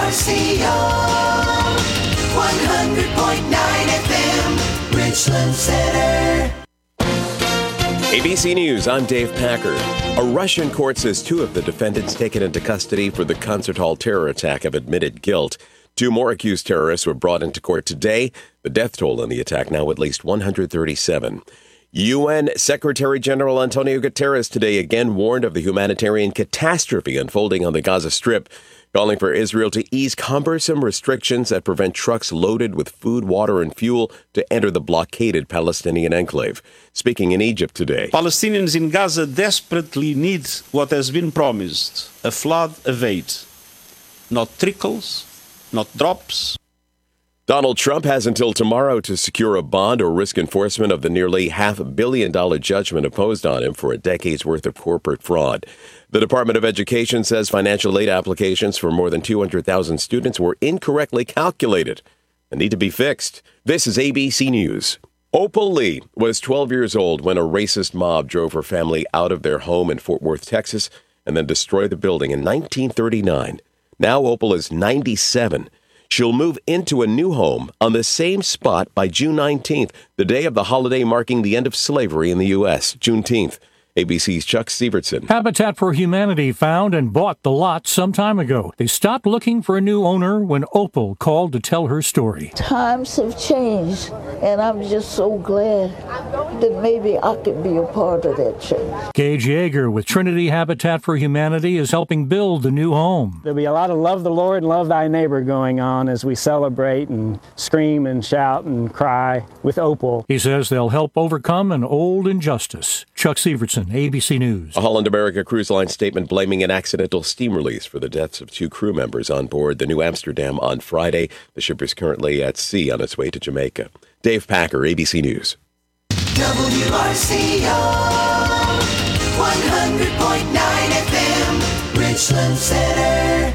100.9 FM, Richland Center. ABC News, I'm Dave Packer. A Russian court says two of the defendants taken into custody for the concert hall terror attack have admitted guilt. Two more accused terrorists were brought into court today. The death toll in the attack now at least 137. UN Secretary General Antonio Guterres today again warned of the humanitarian catastrophe unfolding on the Gaza Strip, calling for Israel to ease cumbersome restrictions that prevent trucks loaded with food, water, and fuel to enter the blockaded Palestinian enclave. Speaking in Egypt today. Palestinians in Gaza desperately need what has been promised, a flood of aid. Not trickles, not drops. Donald Trump has until tomorrow to secure a bond or risk enforcement of the nearly $500 million judgment imposed on him for a decade's worth of corporate fraud. The Department of Education says financial aid applications for more than 200,000 students were incorrectly calculated and need to be fixed. This is ABC News. Opal Lee was 12 years old when a racist mob drove her family out of their home in Fort Worth, Texas, and then destroyed the building in 1939. Now Opal is 97. She'll move into a new home on the same spot by June 19th, the day of the holiday marking the end of slavery in the U.S., Juneteenth. ABC's Chuck Stevertson. Habitat for Humanity found and bought the lot some time ago. They stopped looking for a new owner when Opal called to tell her story. Times have changed, and I'm just so glad that maybe I could be a part of that change. Gage Yeager with Trinity Habitat for Humanity is helping build the new home. There'll be a lot of love the Lord and love thy neighbor going on as we celebrate and scream and shout and cry with Opal. He says they'll help overcome an old injustice. Chuck Stevertson, ABC News. A Holland America Cruise Line statement blaming an accidental steam release for the deaths of two crew members on board the New Amsterdam on Friday. The ship is currently at sea on its way to Jamaica. Dave Packer, ABC News. WRCO 100.9 FM, Richland Center.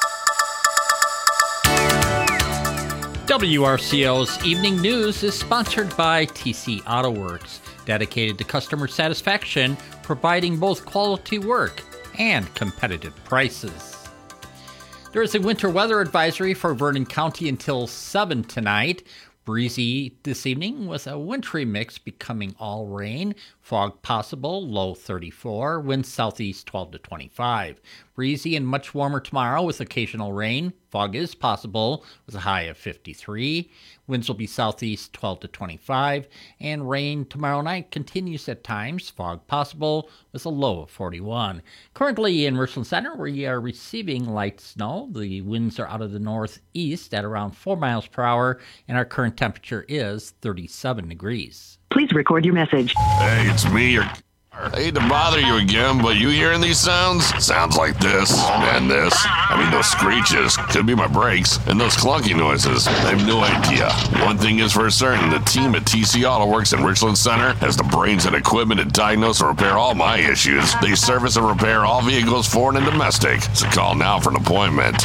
WRCO's Evening News is sponsored by TC Auto Works, dedicated to customer satisfaction, providing both quality work and competitive prices. There is a winter weather advisory for Vernon County until 7 tonight. Breezy this evening with a wintry mix becoming all rain. Fog possible, low 34. Wind southeast 12 to 25. Breezy and much warmer tomorrow with occasional rain. Fog is possible with a high of 53. Winds will be southeast 12 to 25. And rain tomorrow night continues at times. Fog possible with a low of 41. Currently in Richland Center, we are receiving light snow. The winds are out of the northeast at around 4 miles per hour. And our current temperature is 37 degrees. Please record your message. Hey, it's me. I hate to bother you again, but you hearing these sounds? Sounds like this and this. I mean, those screeches could be my brakes, and those clunky noises. I have no idea. One thing is for certain, the team at TC Auto Works in Richland Center has the brains and equipment to diagnose and repair all my issues. They service and repair all vehicles, foreign and domestic. So call now for an appointment.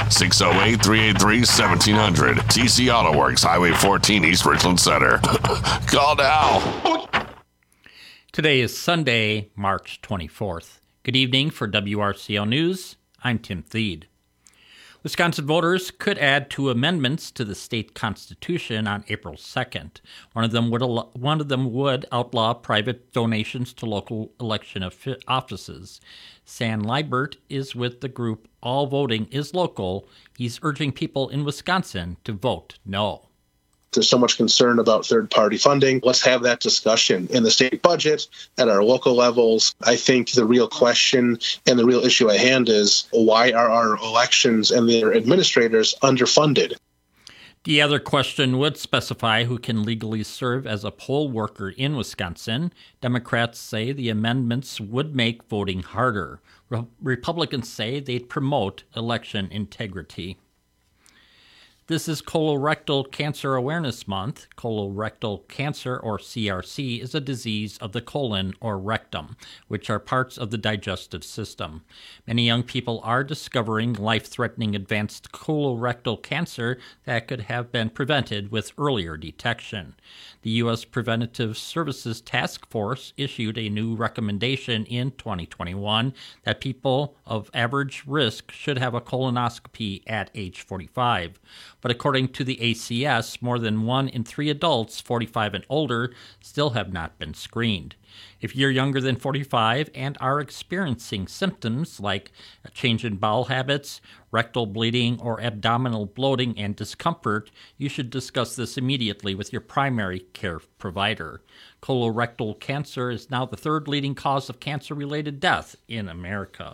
608-383-1700. TC Auto Works, Highway 14, East Richland Center. Call now. Today is Sunday, March 24th. Good evening for WRCO News. I'm Tim Thede. Wisconsin voters could add 2 amendments to the state constitution on April 2nd. One of them would outlaw private donations to local election offices. San Liebert is with the group All Voting is Local. He's urging people in Wisconsin to vote no. There's so much concern about third-party funding. Let's have that discussion in the state budget, at our local levels. I think the real question and the real issue at hand is, why are our elections and their administrators underfunded? The other question would specify who can legally serve as a poll worker in Wisconsin. Democrats say the amendments would make voting harder. Republicans say they'd promote election integrity. This is Colorectal Cancer Awareness Month. Colorectal cancer, or CRC, is a disease of the colon or rectum, which are parts of the digestive system. Many young people are discovering life-threatening advanced colorectal cancer that could have been prevented with earlier detection. The U.S. Preventive Services Task Force issued a new recommendation in 2021 that people of average risk should have a colonoscopy at age 45. But according to the ACS, more than 1 in 3 adults 45 and older still have not been screened. If you're younger than 45 and are experiencing symptoms like a change in bowel habits, rectal bleeding, or abdominal bloating and discomfort, you should discuss this immediately with your primary care provider. Colorectal cancer is now the 3rd leading cause of cancer-related death in America.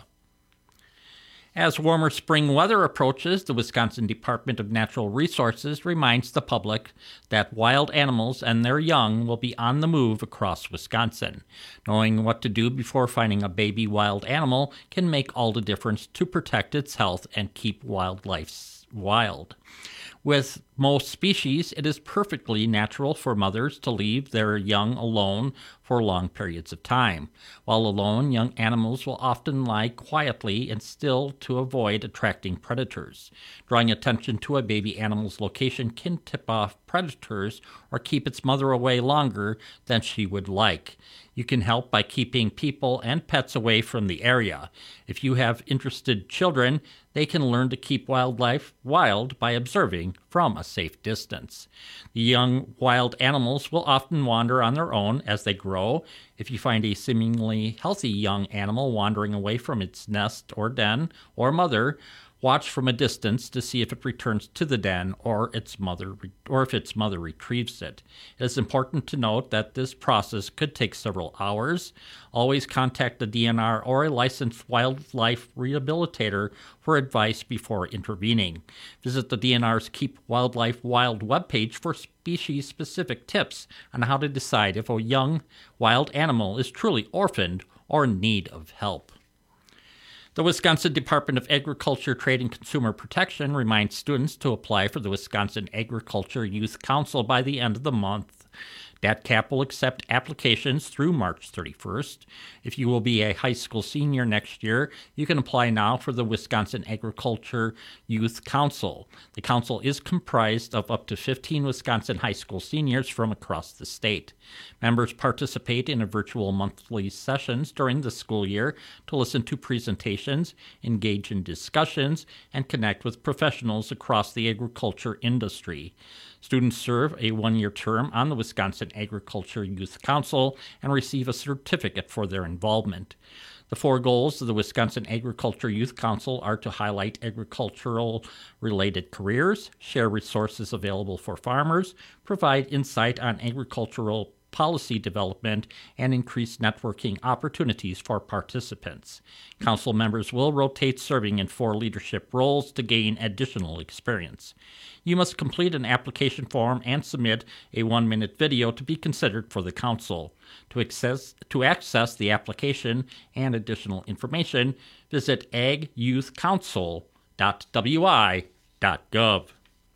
As warmer spring weather approaches, the Wisconsin Department of Natural Resources reminds the public that wild animals and their young will be on the move across Wisconsin. Knowing what to do before finding a baby wild animal can make all the difference to protect its health and keep wildlife wild. With most species, it is perfectly natural for mothers to leave their young alone for long periods of time. While alone, young animals will often lie quietly and still to avoid attracting predators. Drawing attention to a baby animal's location can tip off predators or keep its mother away longer than she would like. You can help by keeping people and pets away from the area. If you have interested children, they can learn to keep wildlife wild by observing from a safe distance. The young wild animals will often wander on their own as they grow. If you find a seemingly healthy young animal wandering away from its nest or den or mother, watch from a distance to see if it returns to the den or if its mother retrieves it. It is important to note that this process could take several hours. Always contact the DNR or a licensed wildlife rehabilitator for advice before intervening. Visit the DNR's Keep Wildlife Wild webpage for species-specific tips on how to decide if a young wild animal is truly orphaned or in need of help. The Wisconsin Department of Agriculture, Trade, and Consumer Protection reminds students to apply for the Wisconsin Agriculture Youth Council by the end of the month. DATCAP will accept applications through March 31st. If you will be a high school senior next year, you can apply now for the Wisconsin Agriculture Youth Council. The council is comprised of up to 15 Wisconsin high school seniors from across the state. Members participate in a virtual monthly sessions during the school year to listen to presentations, engage in discussions, and connect with professionals across the agriculture industry. Students serve a 1-year term on the Wisconsin Agriculture Youth Council and receive a certificate for their involvement. The 4 goals of the Wisconsin Agriculture Youth Council are to highlight agricultural-related careers, share resources available for farmers, provide insight on agricultural policy development, and increase networking opportunities for participants. Council members will rotate serving in 4 leadership roles to gain additional experience. You must complete an application form and submit a 1-minute video to be considered for the council. To access the application and additional information, visit agyouthcouncil.wi.gov.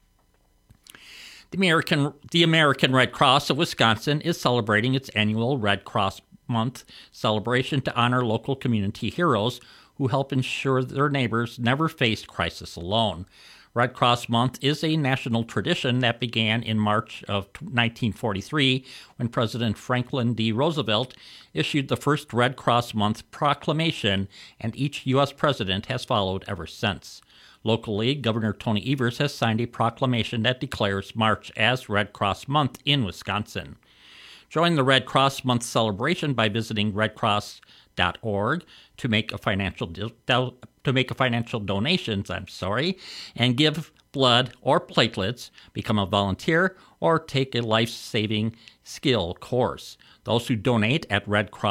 The American Red Cross of Wisconsin is celebrating its annual Red Cross Month celebration to honor local community heroes who help ensure their neighbors never face crisis alone. Red Cross Month is a national tradition that began in March of 1943 when President Franklin D. Roosevelt issued the first Red Cross Month proclamation, and each U.S. president has followed ever since. Locally, Governor Tony Evers has signed a proclamation that declares March as Red Cross Month in Wisconsin. Join the Red Cross Month celebration by visiting redcross.org to make a financial donation, and give blood or platelets, become a volunteer, or take a life-saving skill course. Those who donate at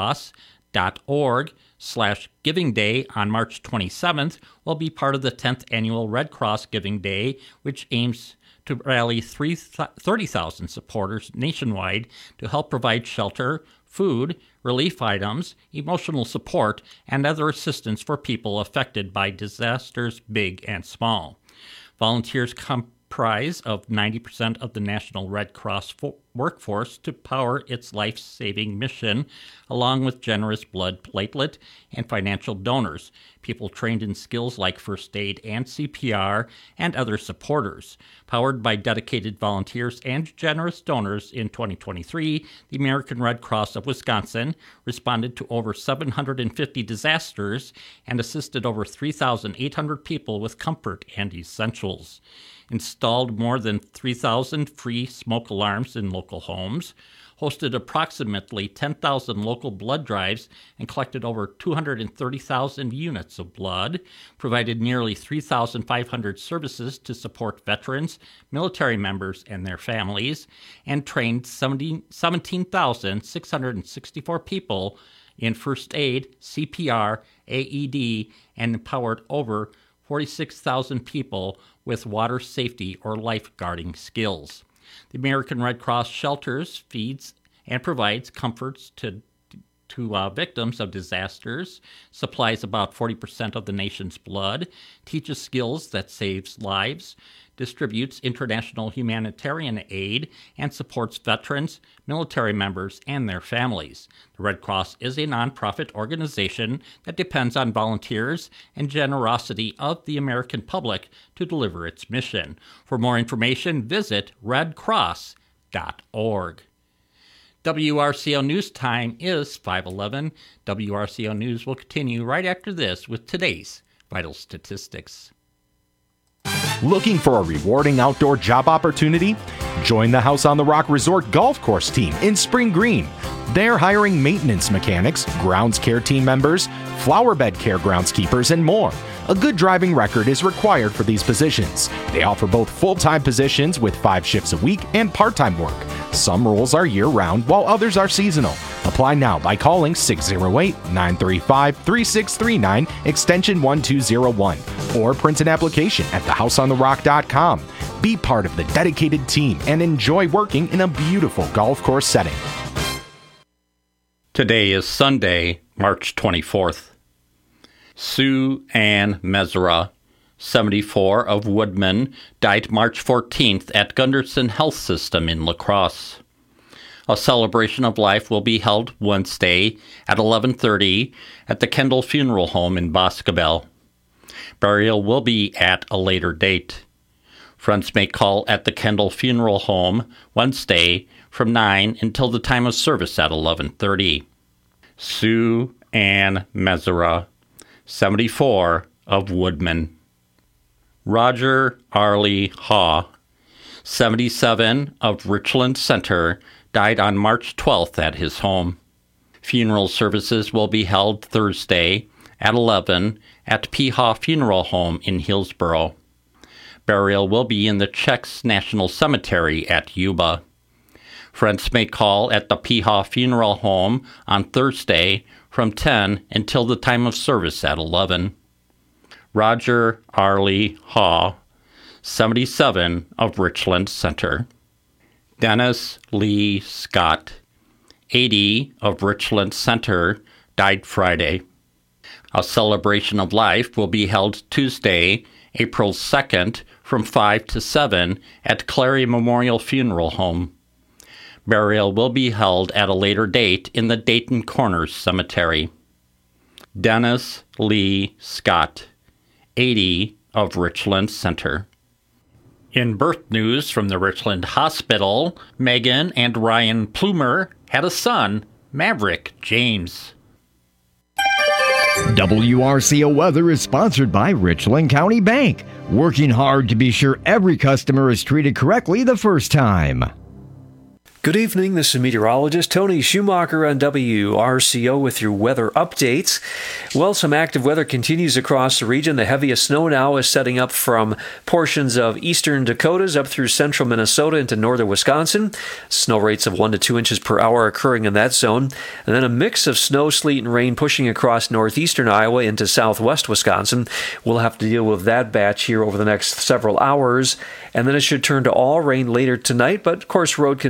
redcross.org/Giving Day on March 27th will be part of the 10th annual Red Cross Giving Day, which aims to rally 30,000 supporters nationwide to help provide shelter, food, relief items, emotional support, and other assistance for people affected by disasters, big and small. Volunteers prize of 90% of the National Red Cross workforce to power its life-saving mission, along with generous blood platelet and financial donors, people trained in skills like first aid and CPR, and other supporters. Powered by dedicated volunteers and generous donors in 2023, the American Red Cross of Wisconsin responded to over 750 disasters and assisted over 3,800 people with comfort and essentials. Installed more than 3,000 free smoke alarms in local homes, hosted approximately 10,000 local blood drives and collected over 230,000 units of blood, provided nearly 3,500 services to support veterans, military members, and their families, and trained 17,664 people in first aid, CPR, AED, and empowered over 46,000 people with water safety or lifeguarding skills. The American Red Cross shelters, feeds, and provides comforts to victims of disasters, supplies about 40% of the nation's blood, teaches skills that saves lives, distributes international humanitarian aid, and supports veterans, military members, and their families. The Red Cross is a nonprofit organization that depends on volunteers and generosity of the American public to deliver its mission. For more information, visit redcross.org. WRCO News Time is 5:11. WRCO News will continue right after this with today's vital statistics. Looking for a rewarding outdoor job opportunity? Join the House on the Rock Resort Golf Course team in Spring Green. They're hiring maintenance mechanics, grounds care team members, flower bed care groundskeepers, and more. A good driving record is required for these positions. They offer both full-time positions with 5 shifts a week and part-time work. Some roles are year-round while others are seasonal. Apply now by calling 608-935-3639, extension 1201, or print an application at thehouseontherock.com. Be part of the dedicated team and enjoy working in a beautiful golf course setting. Today is Sunday, March 24th. Sue Ann Mesra, 74, of Woodman, died March 14th at Gunderson Health System in La Crosse. A celebration of life will be held Wednesday at 11:30 at the Kendall Funeral Home in Boscobel. Burial will be at a later date. Friends may call at the Kendall Funeral Home Wednesday from 9 until the time of service at 11:30. Sue Ann Mesra, 74, of Woodman. Roger Arlie Haw, 77, of Richland Center, died on March 12th at his home. Funeral services will be held Thursday at 11 at Pehaw Funeral Home in Hillsboro. Burial will be in the Czechs National Cemetery at Yuba. Friends may call at the Pehaw Funeral Home on Thursday from 10 until the time of service at 11. Roger Arlie Haw, 77, of Richland Center. Dennis Lee Scott, 80, of Richland Center, died Friday. A celebration of life will be held Tuesday, April 2nd, from 5 to 7 at Clary Memorial Funeral Home. Burial will be held at a later date in the Dayton Corners Cemetery. Dennis Lee Scott, 80, of Richland Center. In birth news from the Richland Hospital, Megan and Ryan Plumer had a son, Maverick James. WRCO Weather is sponsored by Richland County Bank, working hard to be sure every customer is treated correctly the first time. Good evening, this is meteorologist Tony Schumacher on WRCO with your weather updates. Well, some active weather continues across the region. The heaviest snow now is setting up from portions of eastern Dakotas up through central Minnesota into northern Wisconsin. Snow rates of 1 to 2 inches per hour occurring in that zone. And then a mix of snow, sleet, and rain pushing across northeastern Iowa into southwest Wisconsin. We'll have to deal with that batch here over the next several hours. And then it should turn to all rain later tonight, but of course road conditions could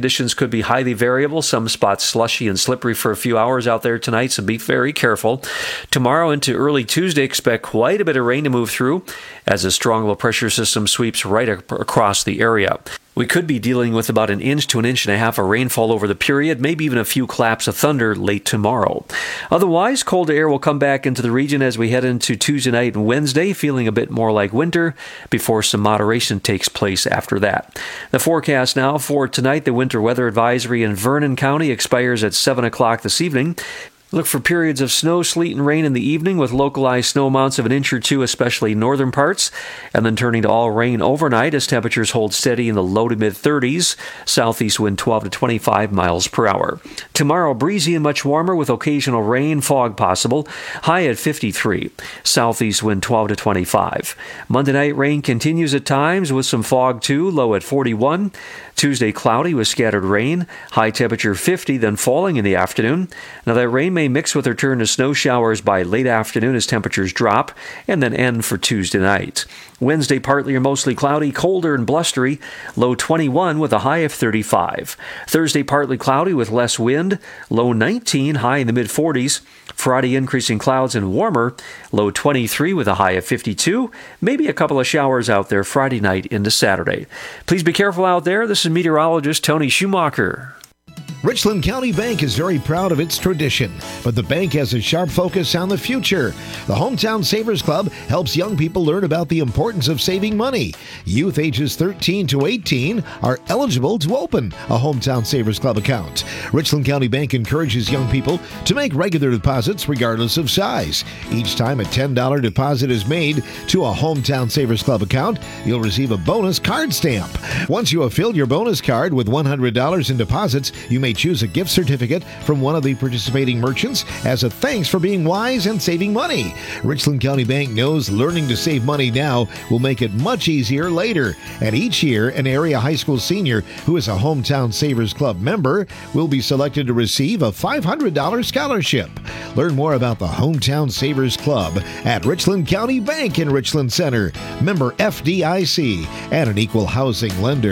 could be highly variable. Some spots slushy and slippery for a few hours out there tonight, so be very careful. Tomorrow into early Tuesday, expect quite a bit of rain to move through as a strong low pressure system sweeps right across the area. We could be dealing with about 1 inch to 1.5 inches of rainfall over the period, maybe even a few claps of thunder late tomorrow. Otherwise, cold air will come back into the region as we head into Tuesday night and Wednesday, feeling a bit more like winter before some moderation takes place after that. The forecast now for tonight, the winter weather advisory in Vernon County expires at 7 o'clock this evening. Look for periods of snow, sleet, and rain in the evening with localized snow amounts of 1 inch or 2, especially northern parts, and then turning to all rain overnight as temperatures hold steady in the low to mid-30s, southeast wind 12 to 25 miles per hour. Tomorrow, breezy and much warmer with occasional rain, fog possible, high at 53, southeast wind 12 to 25. Monday night rain continues at times with some fog too, low at 41. Tuesday, cloudy with scattered rain, high temperature 50, then falling in the afternoon. Now that rain may mix with a return to snow showers by late afternoon as temperatures drop, and then end for Tuesday night. Wednesday, partly or mostly cloudy, colder and blustery, low 21 with a high of 35. Thursday, partly cloudy with less wind, low 19, high in the mid-40s. Friday, increasing clouds and warmer, low 23 with a high of 52. Maybe a couple of showers out there Friday night into Saturday. Please be careful out there. This is meteorologist Tony Schumacher. Richland County Bank is very proud of its tradition, but the bank has a sharp focus on the future. The Hometown Savers Club helps young people learn about the importance of saving money. Youth ages 13 to 18 are eligible to open a Hometown Savers Club account. Richland County Bank encourages young people to make regular deposits regardless of size. Each time a $10 deposit is made to a Hometown Savers Club account, you'll receive a bonus card stamp. Once you have filled your bonus card with $100 in deposits, you may choose a gift certificate from one of the participating merchants as a thanks for being wise and saving money. Richland County Bank knows learning to save money now will make it much easier later. And each year, an area high school senior who is a Hometown Savers Club member will be selected to receive a $500 scholarship. Learn more about the Hometown Savers Club at Richland County Bank in Richland Center. Member FDIC and an equal housing lender.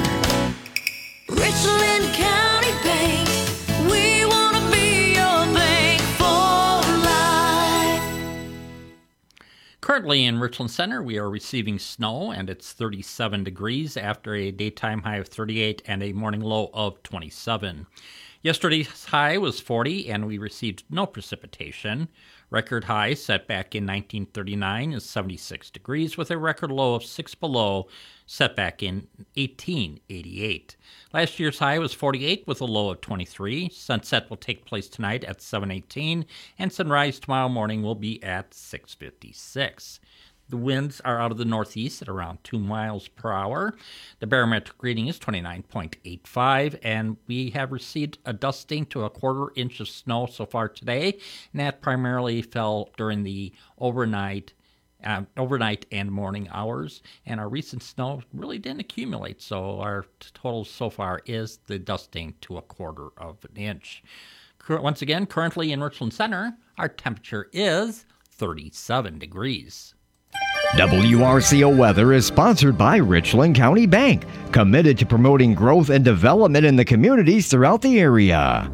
Richland County Bank, we want to be your bank for life. Currently in Richland Center, we are receiving snow, and it's 37 degrees after a daytime high of 38 and a morning low of 27. Yesterday's high was 40, and we received no precipitation. Record high set back in 1939 is 76 degrees with a record low of 6 below, set back in 1888. Last year's high was 48 with a low of 23. Sunset will take place tonight at 7:18, and sunrise tomorrow morning will be at 6:56. The winds are out of the northeast at around 2 miles per hour. The barometric reading is 29.85, and we have received a dusting to a 1/4 inch of snow so far today, and that primarily fell during the overnight and morning hours, and our recent snow really didn't accumulate, so our total so far is the dusting to a 1/4 of an inch. Once again, currently in Richland Center, our temperature is 37 degrees. WRCO Weather is sponsored by Richland County Bank, committed to promoting growth and development in the communities throughout the area.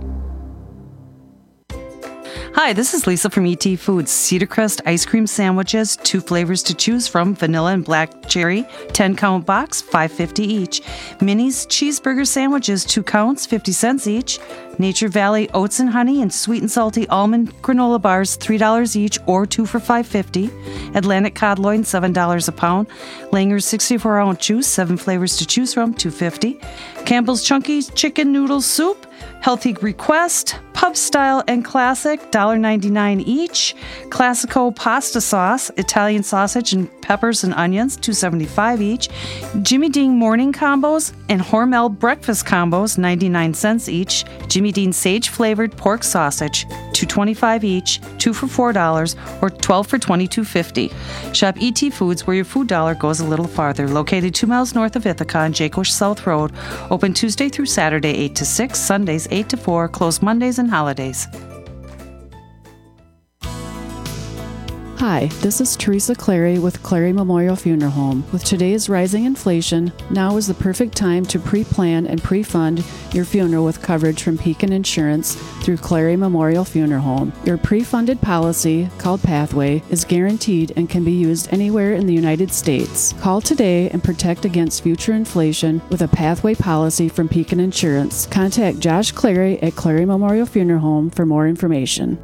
Hi, this is Lisa from ET Foods. Cedar Crest ice cream sandwiches, 2 flavors to choose from, vanilla and black cherry, 10-count box, $5.50 each. Minis cheeseburger sandwiches, 2 counts, 50 cents each. Nature Valley oats and honey and sweet and salty almond granola bars, $3 each or 2 for $5.50. Atlantic cod loin, $7 a pound. Langer's 64-ounce juice, 7 flavors to choose from, $2.50. Campbell's Chunky chicken noodle soup, Healthy Request, Pub Style and Classic, $1.99 each. Classico pasta sauce, Italian sausage and peppers and onions, $2.75 each. Jimmy Dean morning combos and Hormel breakfast combos, 99 cents each. Jimmy Dean sage flavored pork sausage, $2.25 each, 2 for $4 or 12 for $22.50. Shop ET Foods where your food dollar goes a little farther. Located 2 miles north of Ithaca on Jacosh South Road. Open Tuesday through Saturday 8 to 6, Sundays 8 to 4, closed Mondays and holidays. Hi, this is Teresa Clary with Clary Memorial Funeral Home. With today's rising inflation, now is the perfect time to pre-plan and pre-fund your funeral with coverage from Pekin Insurance through Clary Memorial Funeral Home. Your pre-funded policy, called Pathway, is guaranteed and can be used anywhere in the United States. Call today and protect against future inflation with a Pathway policy from Pekin Insurance. Contact Josh Clary at Clary Memorial Funeral Home for more information.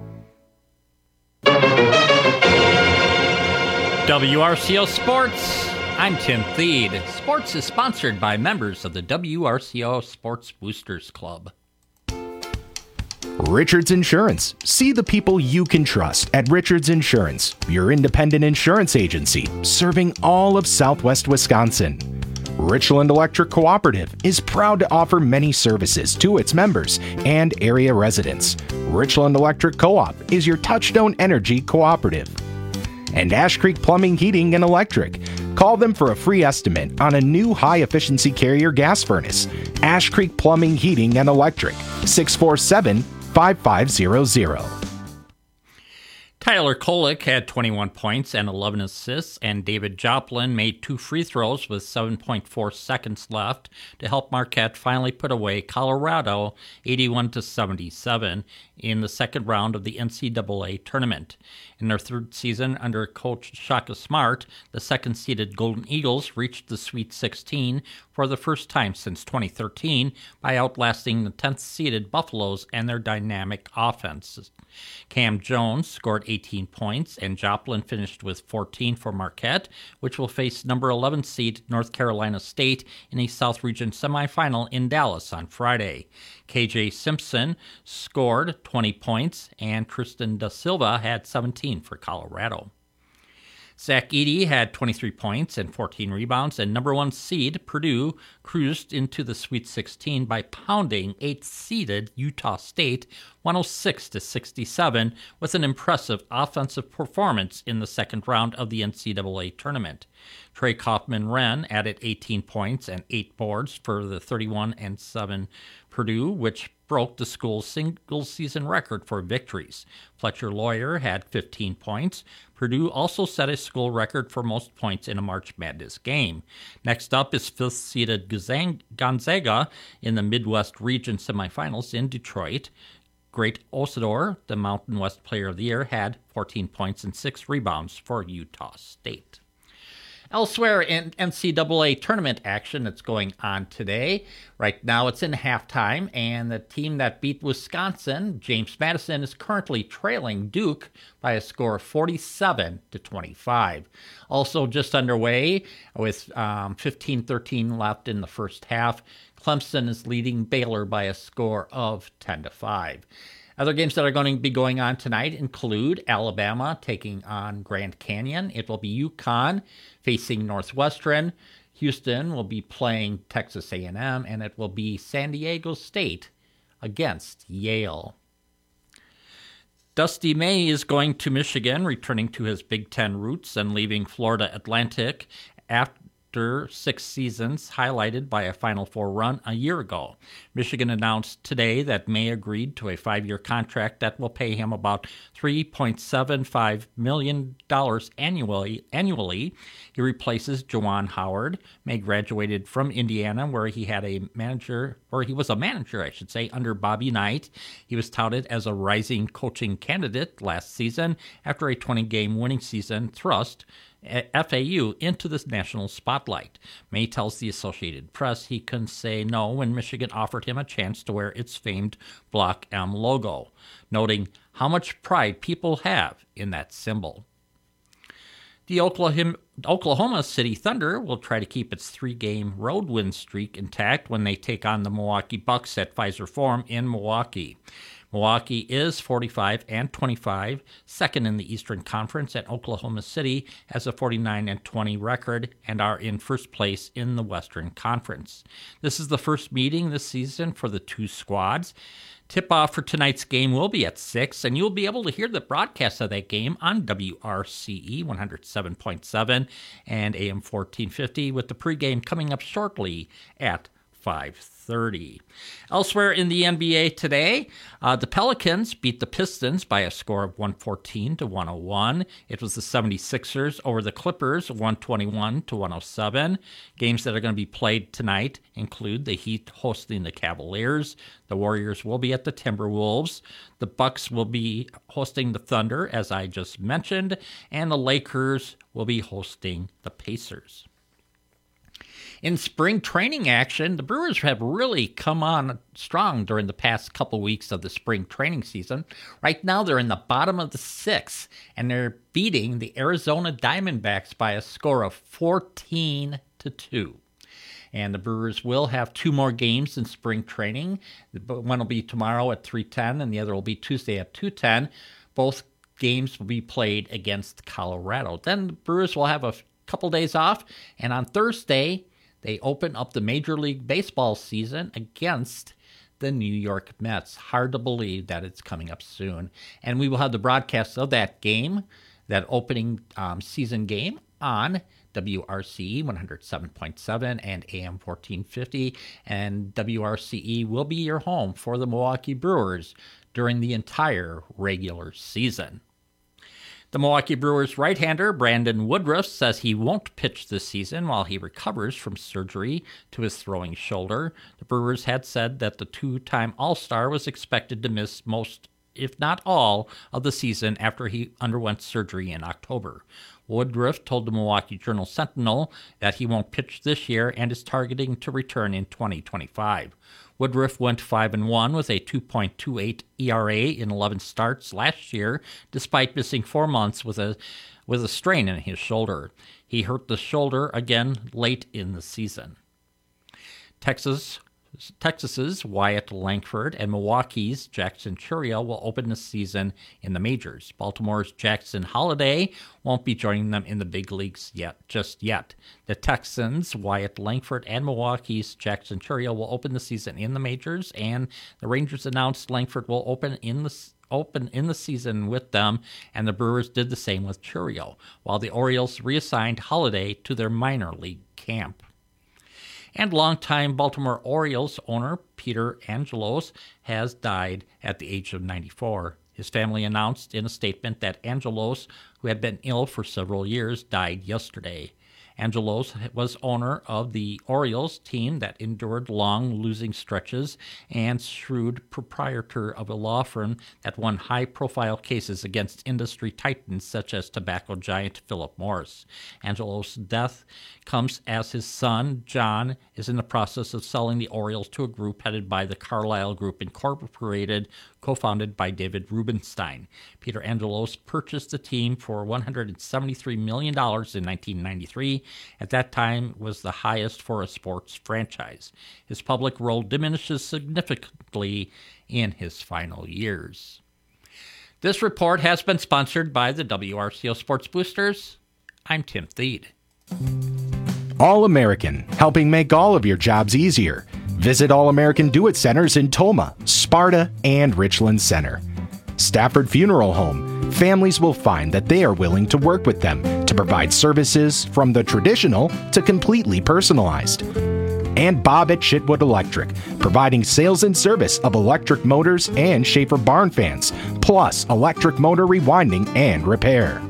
WRCO Sports. I'm Tim Thede. Sports is sponsored by members of the WRCO Sports Boosters Club. Richards Insurance. See the people you can trust at Richards Insurance, your independent insurance agency serving all of Southwest Wisconsin. Richland Electric Cooperative is proud to offer many services to its members and area residents. Richland Electric Co-op is your Touchstone Energy cooperative. And Ash Creek Plumbing, Heating, and Electric. Call them for a free estimate on a new high-efficiency Carrier gas furnace. Ash Creek Plumbing, Heating, and Electric, 647-5500. Tyler Kolek had 21 points and 11 assists, and David Joplin made 2 free throws with 7.4 seconds left to help Marquette finally put away Colorado 81-77 in the second round of the NCAA tournament. In their third season under coach Shaka Smart, the second-seeded Golden Eagles reached the Sweet 16 for the first time since 2013 by outlasting the 10th-seeded Buffaloes and their dynamic offenses. Cam Jones scored 18 points, and Joplin finished with 14 for Marquette, which will face number 11 seed North Carolina State in a South Region semifinal in Dallas on Friday. KJ Simpson scored 20 points, and Tristan Da Silva had 17 for Colorado. Zach Edey had 23 points and 14 rebounds, and number 1 seed Purdue cruised into the Sweet 16 by pounding 8th-seeded Utah State 106-67 with an impressive offensive performance in the second round of the NCAA tournament. Trey Kaufman-Renn added 18 points and 8 boards for the 31-7 Purdue, which broke the school's single-season record for victories. Fletcher Lawyer had 15 points. Purdue also set a school record for most points in a March Madness game. Next up is 5th-seeded Gonzaga in the Midwest Region semifinals in Detroit. Great Osador, the Mountain West Player of the Year, had 14 points and 6 rebounds for Utah State. Elsewhere in NCAA tournament action that's going on today, right now it's in halftime, and the team that beat Wisconsin, James Madison, is currently trailing Duke by a score of 47-25. Also just underway with 15-13 left in the first half, Clemson is leading Baylor by a score of 10-5. Other games that are going to be going on tonight include Alabama taking on Grand Canyon. It will be UConn facing Northwestern. Houston will be playing Texas A&M, and it will be San Diego State against Yale. Dusty May is going to Michigan, returning to his Big Ten roots and leaving Florida Atlantic after 6 seasons, highlighted by a Final Four run a year ago. Michigan announced today that May agreed to a 5-year contract that will pay him about $3.75 million annually. He replaces Juwan Howard. May graduated from Indiana, where he was a manager, under Bobby Knight. He was touted as a rising coaching candidate last season after a 20-game winning season thrust FAU into the national spotlight. May tells the Associated Press he couldn't say no when Michigan offered him a chance to wear its famed Block M logo, noting how much pride people have in that symbol. The Oklahoma City Thunder will try to keep its 3-game road win streak intact when they take on the Milwaukee Bucks at Pfizer Forum in Milwaukee. Milwaukee is 45-25, second in the Eastern Conference, and Oklahoma City has a 49-20 record and are in first place in the Western Conference. This is the first meeting this season for the two squads. Tip-off for tonight's game will be at 6, and you'll be able to hear the broadcast of that game on WRCE 107.7 and AM 1450, with the pregame coming up shortly at 5:30. Elsewhere in the NBA today, the Pelicans beat the Pistons by a score of 114-101. It was the 76ers over the Clippers, 121-107. Games that are going to be played tonight include the Heat hosting the Cavaliers. The Warriors will be at the Timberwolves. The Bucks will be hosting the Thunder, as I just mentioned, and the Lakers will be hosting the Pacers. In spring training action, the Brewers have really come on strong during the past couple weeks of the spring training season. Right now, they're in the bottom of the sixth, and they're beating the Arizona Diamondbacks by a score of 14-2. And the Brewers will have 2 more games in spring training. One will be tomorrow at 3:10, and the other will be Tuesday at 2:10. Both games will be played against Colorado. Then the Brewers will have a couple days off, and on Thursday, they open up the Major League Baseball season against the New York Mets. Hard to believe that it's coming up soon. And we will have the broadcast of that game, that opening season game, on WRCE 107.7 and AM 1450. And WRCE will be your home for the Milwaukee Brewers during the entire regular season. The Milwaukee Brewers right-hander Brandon Woodruff says he won't pitch this season while he recovers from surgery to his throwing shoulder. The Brewers had said that the 2-time All-Star was expected to miss most, if not all, of the season after he underwent surgery in October. Woodruff told the Milwaukee Journal-Sentinel that he won't pitch this year and is targeting to return in 2025. Woodruff went 5-1 with a 2.28 ERA in 11 starts last year, despite missing 4 months with a strain in his shoulder. He hurt the shoulder again late in the season. Texas's Wyatt Langford and Milwaukee's Jackson Chourio will open the season in the majors. Baltimore's Jackson Holliday won't be joining them in the big leagues just yet. The Texans' Wyatt Langford and Milwaukee's Jackson Chourio will open the season in the majors, and the Rangers announced Langford will open in the season with them, and the Brewers did the same with Chourio, while the Orioles reassigned Holliday to their minor league camp. And longtime Baltimore Orioles owner Peter Angelos has died at the age of 94. His family announced in a statement that Angelos, who had been ill for several years, died yesterday. Angelos was owner of the Orioles team that endured long losing stretches and shrewd proprietor of a law firm that won high-profile cases against industry titans such as tobacco giant Philip Morris. Angelos' death comes as his son, John, is in the process of selling the Orioles to a group headed by the Carlyle Group Incorporated, co-founded by David Rubenstein. Peter Angelos purchased the team for $173 million in 1993. At that time, was the highest for a sports franchise. His public role diminishes significantly in his final years. This report has been sponsored by the WRCO Sports Boosters. I'm Tim Thede. All American, helping make all of your jobs easier. Visit All American Do It Centers in Toma, Sparta, and Richland Center. Stafford Funeral Home. Families will find that they are willing to work with them to provide services from the traditional to completely personalized. And Bob at Chitwood Electric, providing sales and service of electric motors and Schaefer barn fans, plus electric motor rewinding and repair.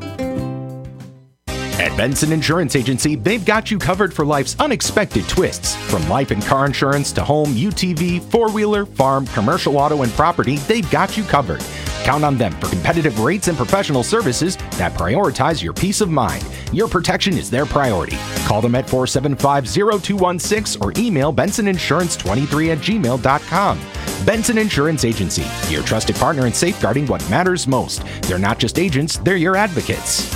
At Benson Insurance Agency, they've got you covered for life's unexpected twists. From life and car insurance to home, UTV, four-wheeler, farm, commercial auto, and property, they've got you covered. Count on them for competitive rates and professional services that prioritize your peace of mind. Your protection is their priority. Call them at 475-0216 or email bensoninsurance23@gmail.com. Benson Insurance Agency, your trusted partner in safeguarding what matters most. They're not just agents, they're your advocates.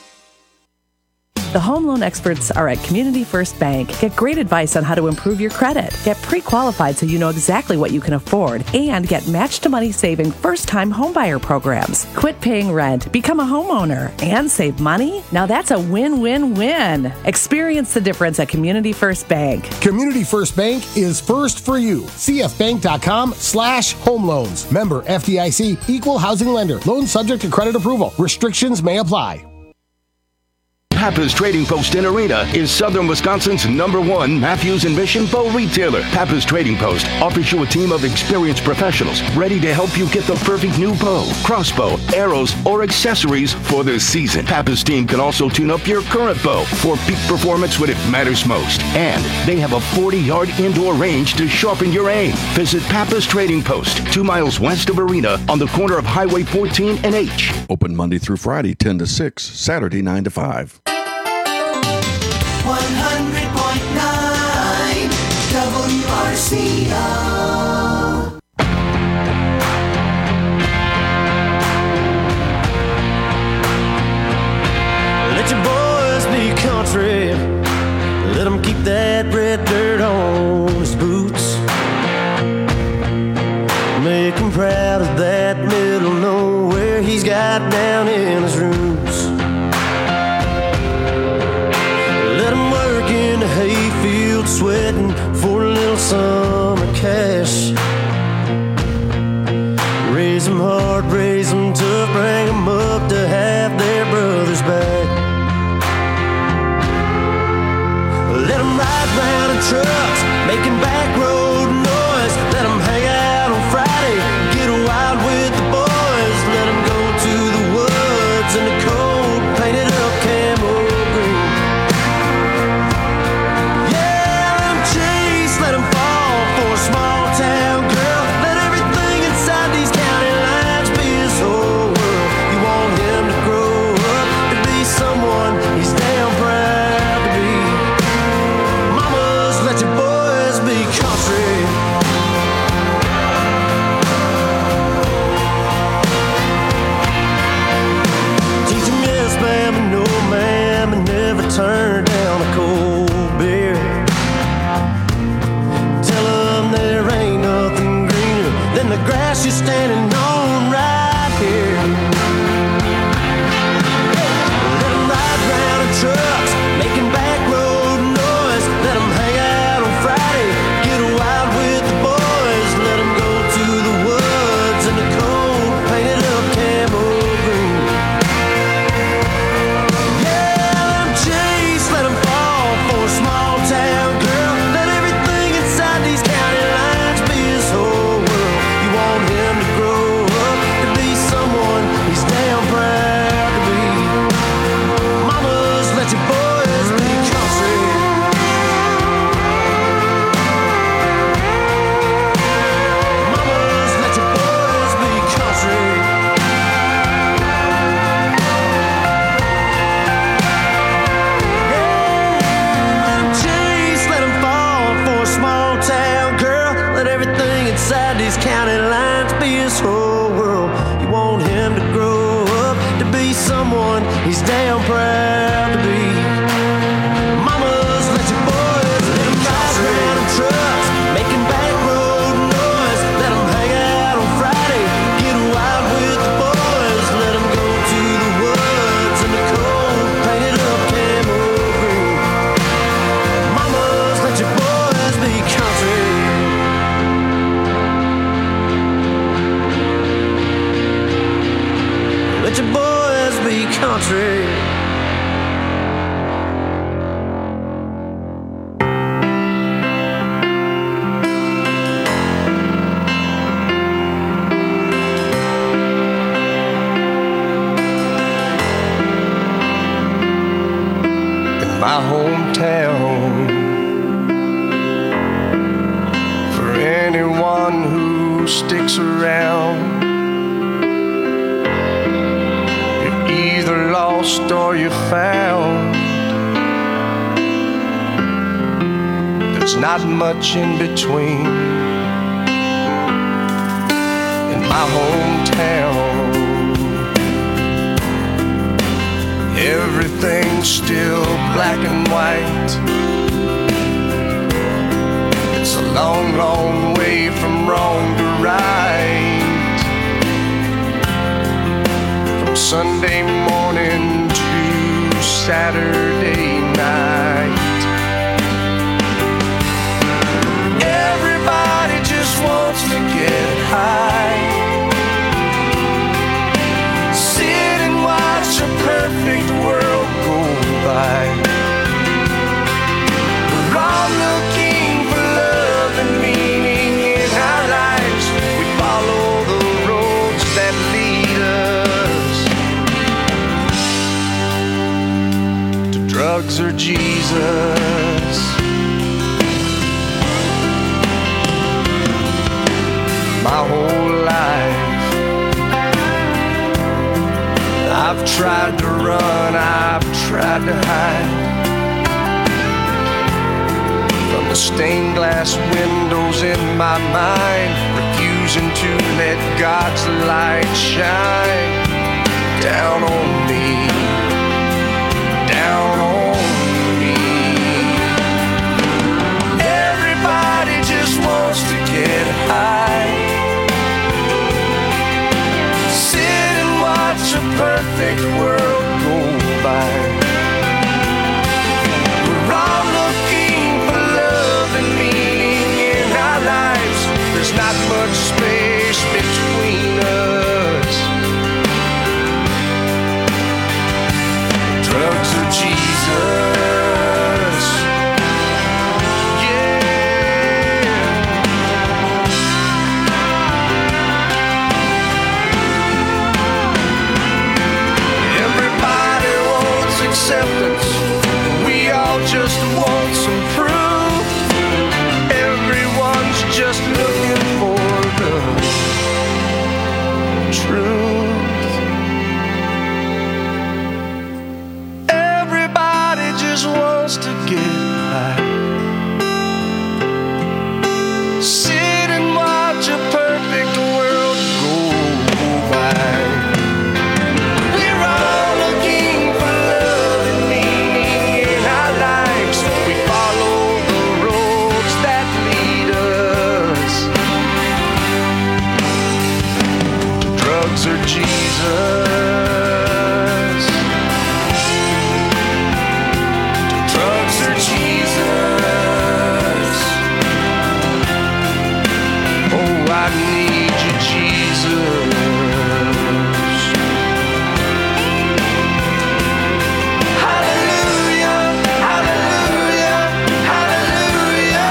The home loan experts are at Community First Bank. Get great advice on how to improve your credit. Get pre-qualified so you know exactly what you can afford. And get match-to-money saving first-time homebuyer programs. Quit paying rent, become a homeowner, and save money? Now that's a win-win-win. Experience the difference at Community First Bank. Community First Bank is first for you. cfbank.com/home loans. Member FDIC, equal housing lender. Loan subject to credit approval. Restrictions may apply. Pappas Trading Post in Arena is Southern Wisconsin's #1 Matthews and Mission bow retailer. Pappas Trading Post offers you a team of experienced professionals ready to help you get the perfect new bow, crossbow, arrows, or accessories for the season. Pappas team can also tune up your current bow for peak performance when it matters most. And they have a 40-yard indoor range to sharpen your aim. Visit Pappas Trading Post, 2 miles west of Arena on the corner of Highway 14 and H. Open Monday through Friday, 10 to 6, Saturday, 9 to 5. 100.9 WRCO. Let your boys be country. Let them keep that red dirt on his boots. Make him proud of that middle nowhere he's got down in his roots. Let him work in the hayfield sweating for a little summer cash. Raise them hard, raise them tough, bring them up to have their brothers back. Let them ride round in trucks, making back road noise. Let them hang out on Friday, get wild with the boys. Let them go to the woods in the cold, painted up camo green. Yeah, let them chase, let them fall for a small town girl. Let everything inside these county lines be his whole world. You want him to grow up to be someone he's damn proud to be. Mamas, let your boys be country. Teach them yes ma'am and no ma'am and never turn down a cold beer. Tell them there ain't nothing greener than the grass you're standing on right here. Let them ride round in trucks, making back road noise. Let them hang out on Friday, get wild with the boys. Let them go to the woods in the cold, painted up camo green. Yeah, let them chase, let them fall for a small town girl. Let everything inside these county lines be his whole world. You want him to grow up to be someone he's damn proud to be. Mamas, let your boys be country. Mamas, let your boys be country. Let him chase, let him fall for a small town girl. Let everything inside these county lines be his whole world. You want him to grow up to be someone he's damn proud to be. Mamas, let your boys let him ride around in trucks, making back road noise. Let him hang out on Friday, get wild with the boys. Let him go to the woods in the cold, painted up camo green. Mamas, let your boys be country. Let your boys be country. In my hometown, for anyone who sticks around, you're either lost or you're found. There's not much in between. In my hometown, everything's still black and white. It's a long, long way from wrong to right. From Sunday morning to Saturday night, everybody just wants to get high, sit and watch a perfect world go by. I've tried to run, I've tried to hide from the stained glass windows in my mind, refusing to let God's light shine down on me, down on me. Everybody just wants to get high, sit and watch a perfect world go by. We're all looking for love and meaning in our lives. There's not much space between us. Drugs or Jesus, yeah. Everybody wants acceptance, we all just want some proof. Everyone's just looking for the truth. Everybody just wants to get high, sit and watch a perfect world go by. We're all looking for love and meaning in our lives. We follow the roads that lead us to drugs or Jesus, to drugs or Jesus. Oh, I need you, Jesus. Hallelujah, hallelujah, hallelujah.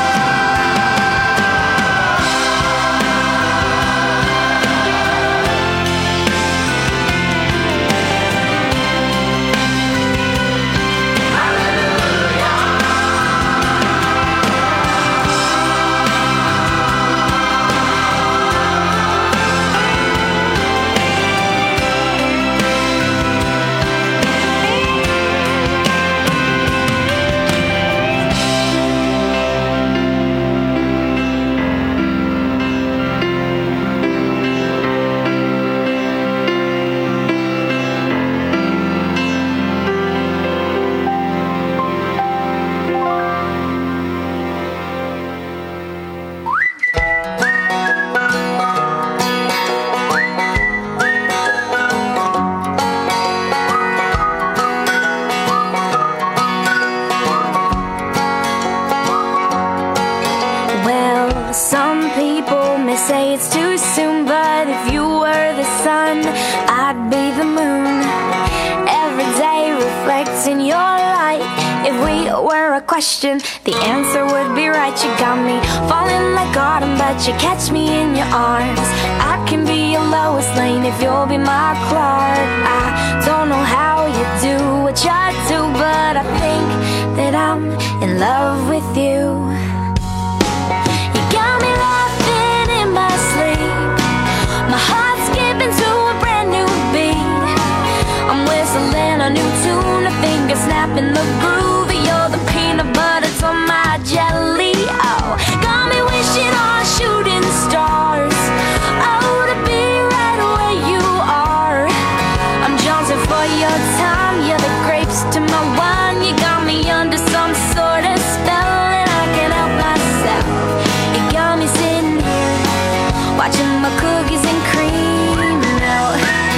Well, some people may say it's too soon, but if you were the sun, I'd be the moon. Every day reflects in your light. If we were a question, the answer would be right. You got me falling like autumn, but you catch me in your arms. I can be your Lois Lane if you'll be my Clark. I don't know how you do what you do, but I think that I'm in love with you. You got me laughing in my sleep, my heart's skipping to a brand new beat. I'm whistling a new tune, a finger snapping the groove. You're the peanut butter to my jelly. Oh, got me wishing on shooting stars. Oh, to be right where you are. I'm Johnson for your time. You're the grapes to my wine. You got me under some sort of spell, and I can't help myself. You got me sitting here watching my cookies and cream melt.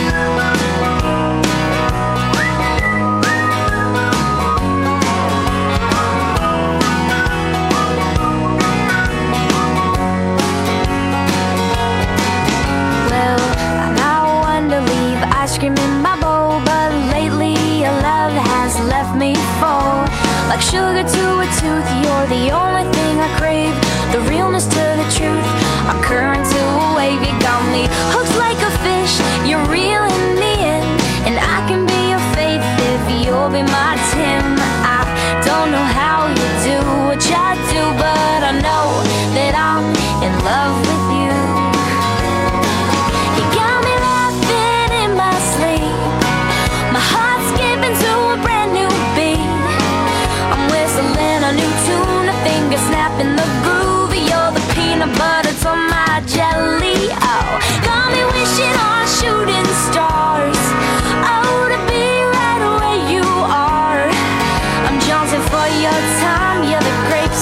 Well, I now want to leave ice cream in my bowl, but lately your love has left me full. Like sugar to a tooth, you're the only thing I crave. The realness to the truth, a current to a wave. You got me hooked like a fish, you're reeling me in, and I can be your faith if you'll be my Tim. I don't know how you do what you do, but I know that I'm in love with you. You got me laughing in my sleep,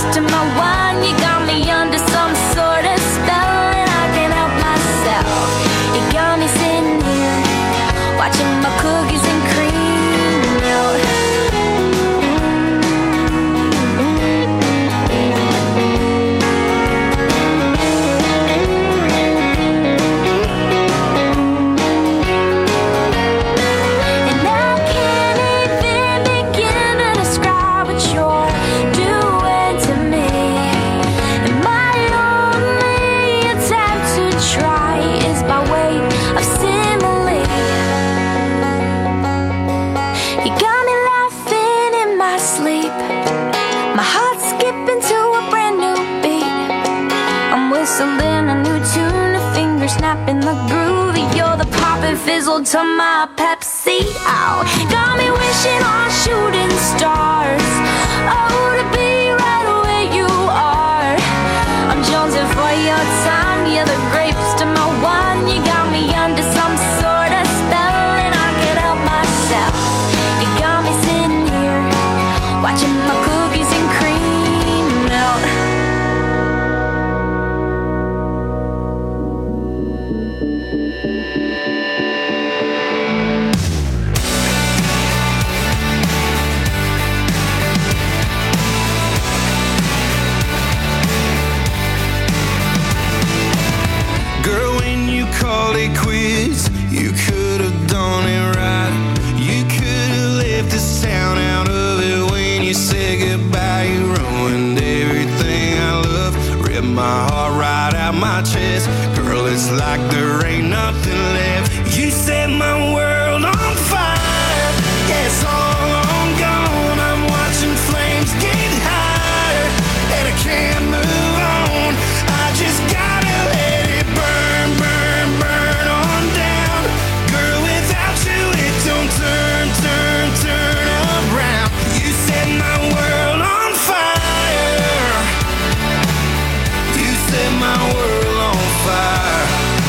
grapes to my wine. You got me under some sort of spell, and I can't help myself. You got me sitting here, watching my cookies and cream melt. Snapping the groove, you're the pop and fizzle to my Pepsi. Ow, got me wishing on shooting stars. Oh, to be right where you are. I'm jonesing for your time. You're the grapes to my wine. You got me under some sort of spell, and I can't help myself. You got me sitting here, watching my cookies and cream melt. Called it quits. You could have done it right. You could have left this town out of it when you said goodbye. You ruined everything I love, ripped my heart right out my chest. Girl, it's like there ain't nothing left. You set my world on fire. Yeah, it's all on gone. I'm watching flames get higher, and I can't move on. I just gotta let it burn, burn, burn on down. Girl, without you it don't turn, turn, turn around. You set my world on fire. You set my world on fire.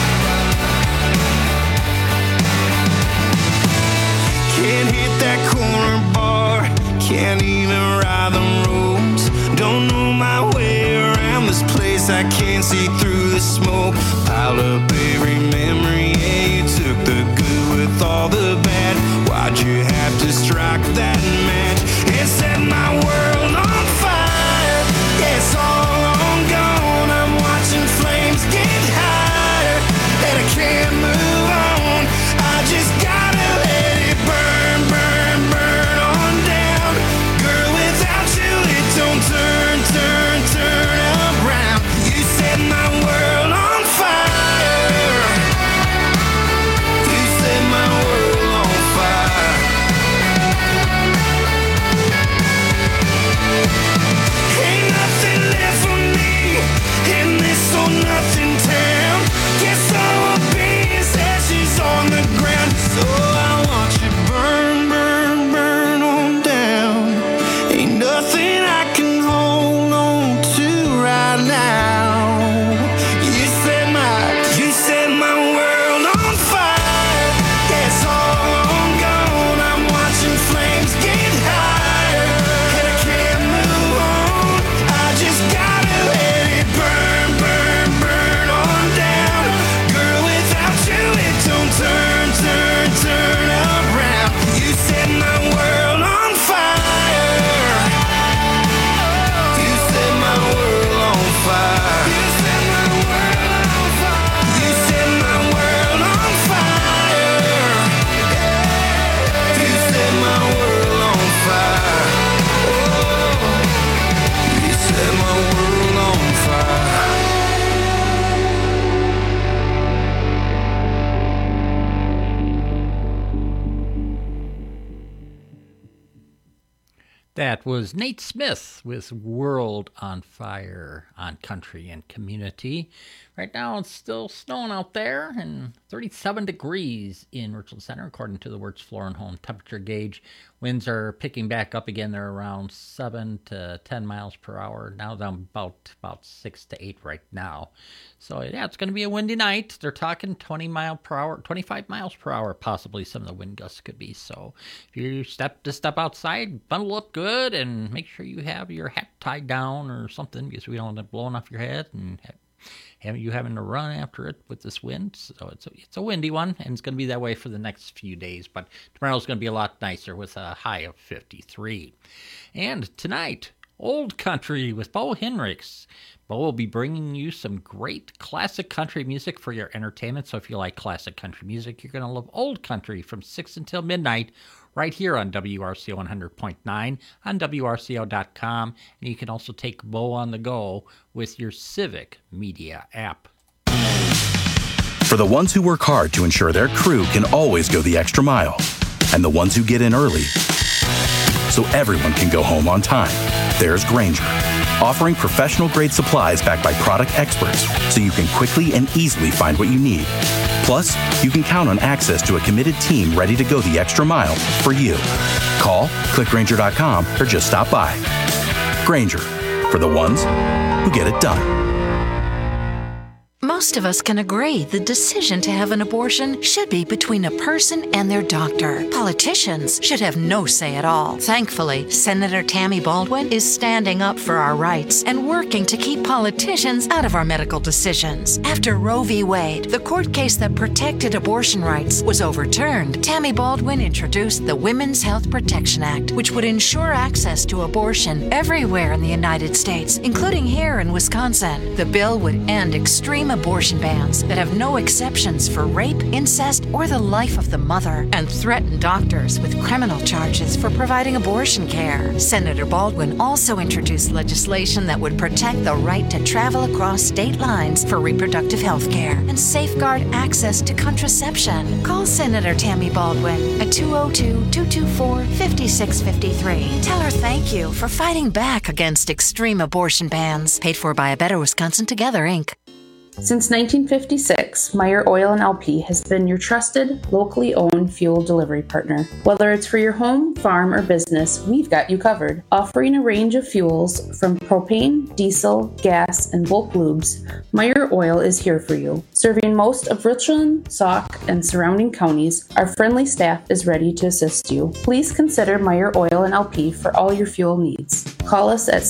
Can't hit that corner bar, can't even ride the roads. Don't know my way around this place, I can't see through the smoke. Piled up every memory, yeah, you took the good with all the bad. Why'd you have to strike that match and set my world on fire? Yeah, it's all on gone. I'm watching flames get higher, and I can't move on. I just gotta let it burn, burn, burn on down. Girl, without you it don't turn, turn, turn around. You set my world on fire. You set my world on fire. Ain't nothing left for me in this old nothing town. Guess all I'll be is ashes on the ground. So I watch it burn, burn, burn on down. Ain't nothing I can hold on to right now. You set my world on fire. Yeah, it's all on gone. I'm watching flames get higher, and I can't move on. I just gotta let it burn, burn, burn on down. Girl, without you it don't turn, turn, turn around. You set my world on fire. You set my world on fire. You set my world on fire. You set my world on fire. You set my world on fire. Oh, you set my world on fire. That was Nate Smith with World on Fire on Country and Community. Right now, it's still snowing out there, and 37 degrees in Richland Center, according to the Wirtz Floor and Home temperature gauge. Winds are picking back up again. They're around 7 to 10 miles per hour. Now down about 6 to 8 right now. So, yeah, it's going to be a windy night. They're talking 20 mile per hour, 25 miles per hour, possibly some of the wind gusts could be. So, if you step outside, bundle up good and make sure you have your hat tied down or something, because we don't end up blowing off your head and you having to run after it with this wind. So it's a windy one, and it's going to be that way for the next few days. But tomorrow's going to be a lot nicer with a high of 53. And tonight, Old Country with Bo Henricks. Bo will be bringing you some great classic country music for your entertainment. So if you like classic country music, you're going to love Old Country from 6 until midnight right here on WRCO 100.9, on WRCO.com. And you can also take Bo on the go with your Civic Media app. For the ones who work hard to ensure their crew can always go the extra mile, and the ones who get in early so everyone can go home on time, there's Grainger, offering professional-grade supplies backed by product experts so you can quickly and easily find what you need. Plus, you can count on access to a committed team ready to go the extra mile for you. Call, click Grainger.com, or just stop by. Grainger, for the ones who get it done. Most of us can agree the decision to have an abortion should be between a person and their doctor. Politicians should have no say at all. Thankfully, Senator Tammy Baldwin is standing up for our rights and working to keep politicians out of our medical decisions. After Roe v. Wade, the court case that protected abortion rights, was overturned, Tammy Baldwin introduced the Women's Health Protection Act, which would ensure access to abortion everywhere in the United States, including here in Wisconsin. The bill would end extreme abortion bans that have no exceptions for rape, incest, or the life of the mother, and threaten doctors with criminal charges for providing abortion care. Senator Baldwin also introduced legislation that would protect the right to travel across state lines for reproductive health care and safeguard access to contraception. Call Senator Tammy Baldwin at 202-224-5653. Tell her thank you for fighting back against extreme abortion bans. Paid for by A Better Wisconsin Together, Inc. Since 1956, Meyer Oil & LP has been your trusted, locally owned fuel delivery partner. Whether it's for your home, farm, or business, we've got you covered. Offering a range of fuels from propane, diesel, gas, and bulk lubes, Meyer Oil is here for you. Serving most of Richland, Sauk, and surrounding counties, our friendly staff is ready to assist you. Please consider Meyer Oil & LP for all your fuel needs. Call us at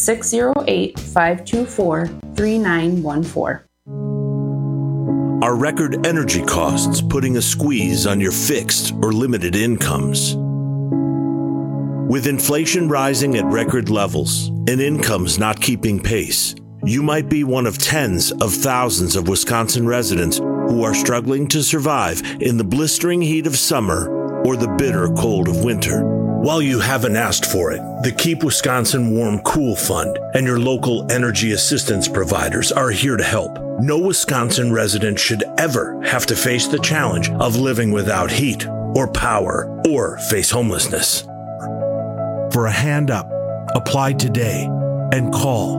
608-524-3914. Are record energy costs putting a squeeze on your fixed or limited incomes? With inflation rising at record levels and incomes not keeping pace, you might be one of tens of thousands of Wisconsin residents who are struggling to survive in the blistering heat of summer or the bitter cold of winter. While you haven't asked for it, the Keep Wisconsin Warm Cool Fund and your local energy assistance providers are here to help. No Wisconsin resident should ever have to face the challenge of living without heat or power or face homelessness. For a hand up, apply today and call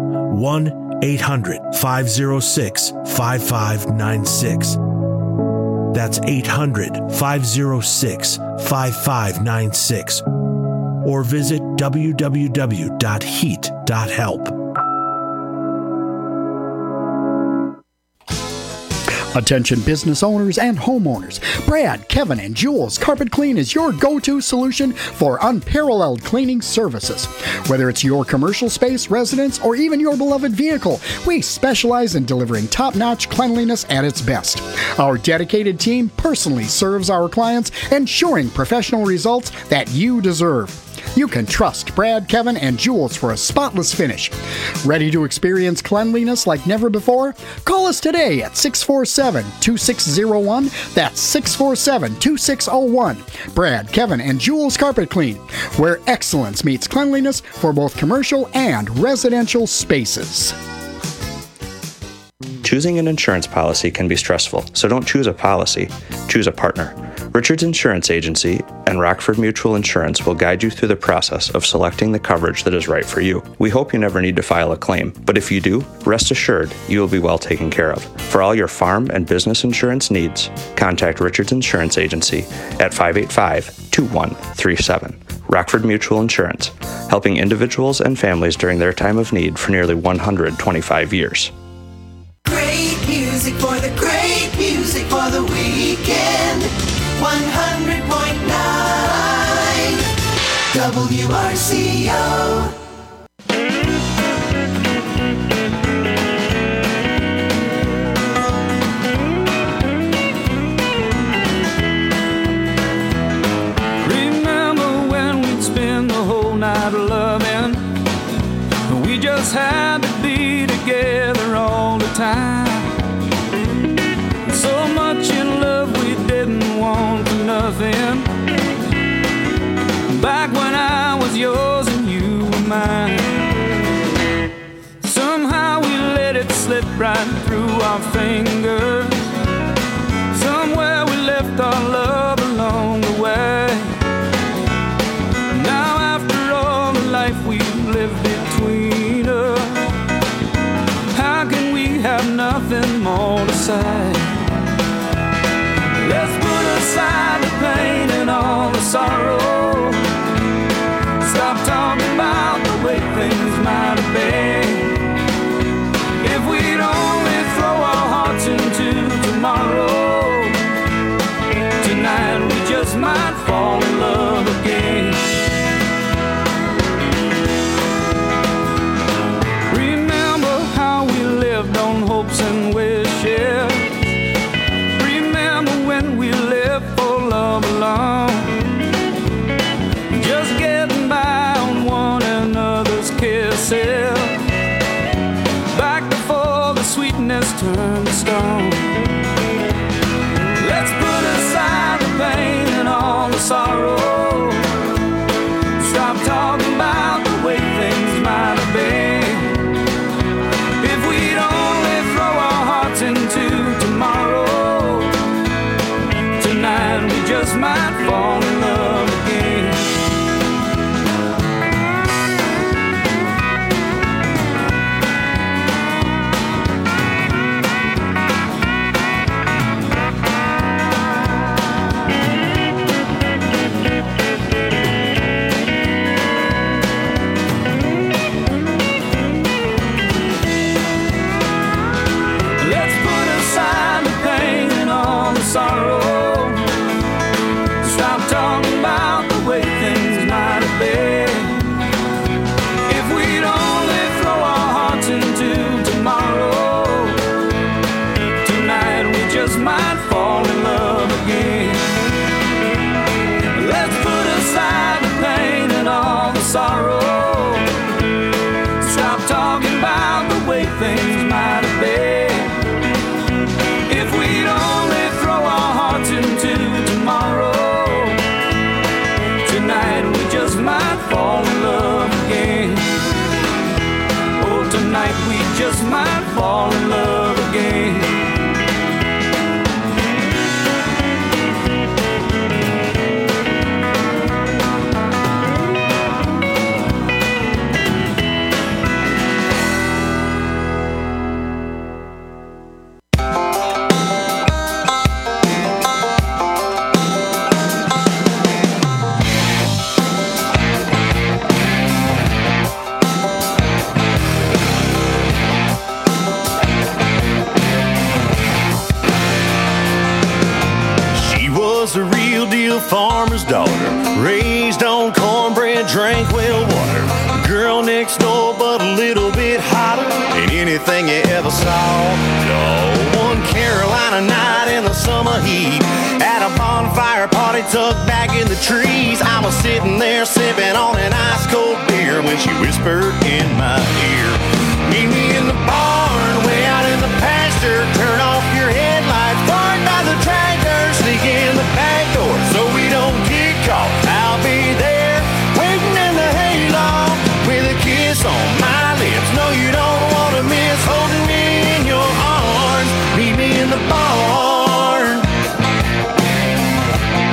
1-800-506-5596. That's 800-506-5596. Or visit www.heat.help. Attention business owners and homeowners. Brad, Kevin, and Jules Carpet Clean is your go-to solution for unparalleled cleaning services. Whether it's your commercial space, residence, or even your beloved vehicle, we specialize in delivering top-notch cleanliness at its best. Our dedicated team personally serves our clients, ensuring professional results that you deserve. You can trust Brad, Kevin, and Jules for a spotless finish. Ready to experience cleanliness like never before? Call us today at 647-2601. That's 647-2601. Brad, Kevin, and Jules Carpet Clean, where excellence meets cleanliness for both commercial and residential spaces. Choosing an insurance policy can be stressful, so don't choose a policy, choose a partner. Richards Insurance Agency and Rockford Mutual Insurance will guide you through the process of selecting the coverage that is right for you. We hope you never need to file a claim, but if you do, rest assured you will be well taken care of. For all your farm and business insurance needs, contact Richards Insurance Agency at 585-2137. Rockford Mutual Insurance, helping individuals and families during their time of need for nearly 125 years. Great music for the great music for the weekend. 100.9 WRCO. Had to be together all the time. So much in love we didn't want for nothing. Back when I was yours and you were mine. Somehow we let it slip right through our fingers. Somewhere we left our love along the way. Now after all the life we've lived between us, how can we have nothing more to say? Let's put aside the pain and all the sorrow. Stop talking about the way things might have been. If we'd only throw our hearts into tomorrow, tonight we just might fall in love again. On hopes and wishes. Remember when we lived for love alone, just getting by on one another's kisses. Back before the sweetness turned to stone. Let's put aside the pain and all the sorrow. Stop talking about the way things might have been. Into tomorrow, tonight we just might fall in love again. Sorrow. Stop talking about the way things might have been. If we'd only throw our hearts into tomorrow, tonight we just might fall in love again. Let's put aside the pain and all the sorrow. Stop talking about the way things might have been. If we'd only throw our hearts into tomorrow, tonight we just might fall in love again. Oh, tonight we just might fall in love again. A real deal farmer's daughter, raised on cornbread, drank well water. Girl next door, but a little bit hotter than anything you ever saw. No, one Carolina night in the summer heat, at a bonfire party tucked back in the trees. I was sitting there sipping on an ice cold beer when she whispered in my ear, "Meet me in the barn, way out in the pasture. Turn off your headlights, park by the tractor, sneak in the back door so we don't get caught. I'll be there, waiting in the hayloft with a kiss on my lips. No, you don't want to miss holding me in your arms. Meet me in the barn."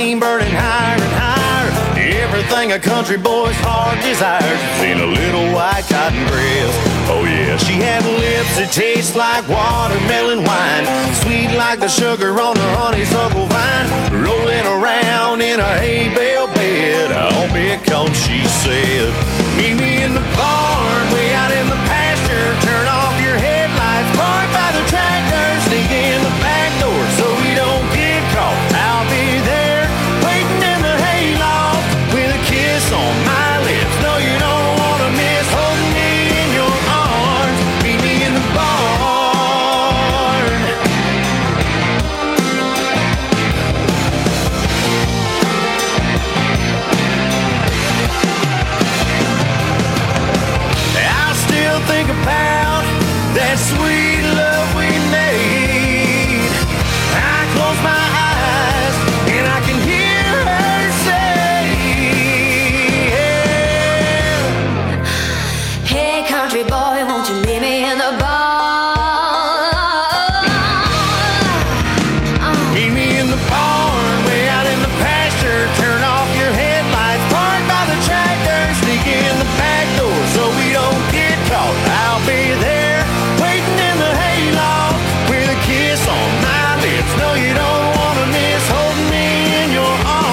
gasoline burning higher and higher. Everything a country boy's heart desires is in a little white cotton dress. Oh yeah, she had lips that taste like watermelon wine, sweet like the sugar on a honeysuckle vine, rolling around in a hay bale bed, all because she said, meet me in the barn, way out in the pasture, turn off your headlights, park by the tractor, sneak in the back door so we don't get caught. I'll be there, waiting in the hayloft, with a kiss on my lips. No, you don't want to miss holding me in your arms. Meet me in the barn. I still think about that sweet love we made. I close my eyes and I can hear her say, Hey, country boy, won't you meet me in the barn? meet me in the barn, way out in the pasture, turn off your headlights, park by the tractor, sneak in the back door so we don't get caught. I'll be there, waiting in the hayloft, with a kiss on my lips. No, you don't want to miss holding me in your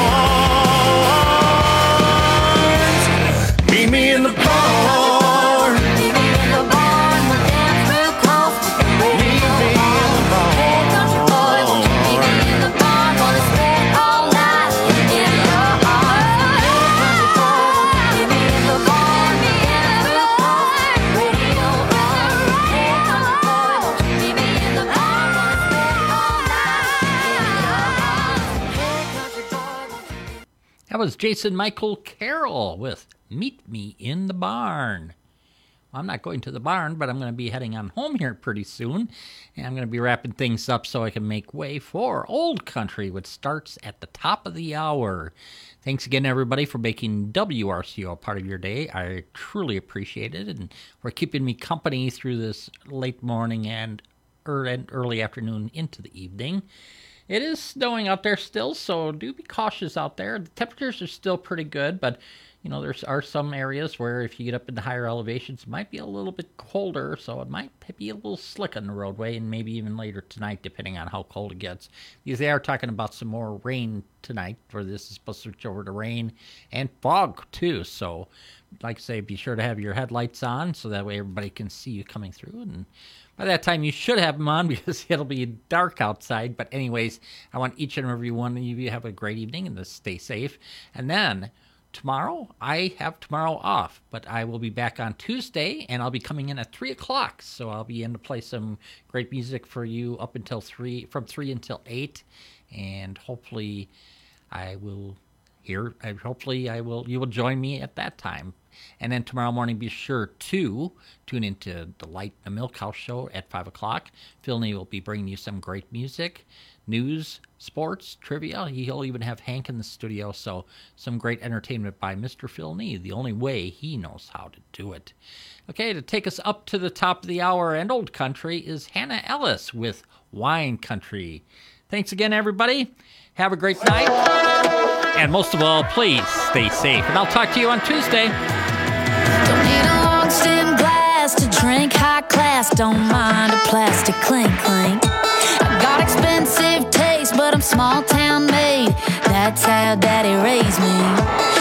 arms. Meet me in the barn. Meet me in the barn, we'll dance real close. Meet me in the barn. Hey, country boy, won't you meet me in the barn? Gonna spend all night in your arms. Hey, country boy, meet me in the barn. Meet me in the barn. Radio on. Hey, country boy, won't you meet me in the barn? Gonna spend all night in your arms. Hey, country boy, won't you meet That was Jason Michael Carroll with Meet Me in the Barn. Well, I'm not going to the barn, but I'm going to be heading on home here pretty soon. And I'm going to be wrapping things up so I can make way for Old Country, which starts at the top of the hour. Thanks again, everybody, for making WRCO a part of your day. I truly appreciate it, and for keeping me company through this late morning and early afternoon into the evening. It is snowing out there still, so do be cautious out there. The temperatures are still pretty good, but you know, there are some areas where if you get up into higher elevations, it might be a little bit colder, so it might be a little slick on the roadway, and maybe even later tonight, depending on how cold it gets. Because they are talking about some more rain tonight, where this is supposed to switch over to rain and fog, too. So, like I say, be sure to have your headlights on, so that way everybody can see you coming through, and by that time, you should have them on because it'll be dark outside. But anyways, I want each and every one of you to have a great evening and to stay safe. And then tomorrow, I have tomorrow off, but I will be back on Tuesday, and I'll be coming in at 3 o'clock. So I'll be in to play some great music for you up until 3, from 3 until 8. And hopefully you will join me at that time. And then tomorrow morning, be sure to tune into the Light and the Milk House show at 5 o'clock. Phil Nee will be bringing you some great music, news, sports, trivia. He'll even have Hank in the studio, so some great entertainment by Mr. Phil Nee, the only way he knows how to do it. Okay, to take us up to the top of the hour and Old Country is Hannah Ellis with Wine Country. Thanks again, everybody. Have a great night. And most of all, please stay safe. And I'll talk to you on Tuesday. Don't need a long stem glass to drink high class. Don't mind a plastic clink clink. I got expensive taste, but I'm small town made. That's how daddy raised me.